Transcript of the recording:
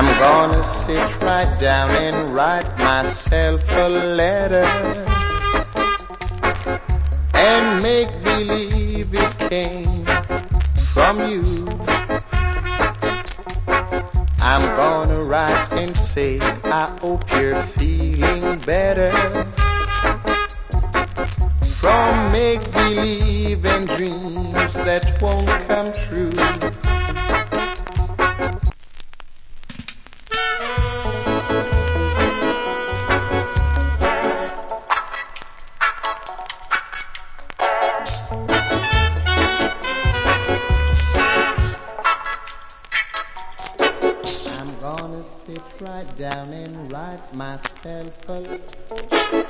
I'm gonna sit right down and write myself a letter and make believe it came from you. I'm gonna write and say I hope you're feeling better from make believe and dreams that won't come true. I'm gonna sit right down and write myself a letter